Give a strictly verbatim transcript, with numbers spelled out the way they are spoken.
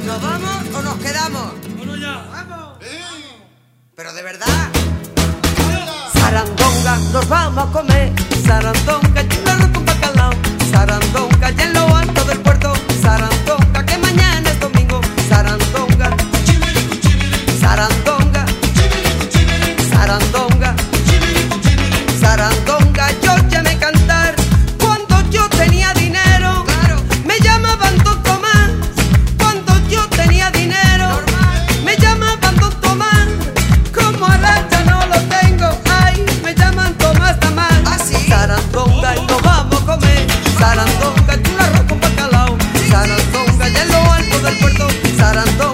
¿Nos vamos o nos quedamos? Bueno, ya. ¡Vamos! Pero de verdad. Sarandonga, nos vamos a comer. Sarandonga, y un arroz con bacalao. Sarandonga, ya en lo alto del puerto. Sarandonga, que mañana es domingo. Sarandonga, Sarandonga, Sarandonga, Sarandonga, yo llamé a cantar cuando yo tenía dinero. Claro. Me llamaban Don Tomás cuando yo tenía dinero. Normal. Me llamaban Don Tomás, como ahora ya no lo tengo. Ay, me llaman Tomás Tamás. ¿Ah, sí? Sarandonga y nos vamos a comer. Sarandonga y un arroz con bacalao. Sarandonga ya en lo alto del puerto. Sarandonga.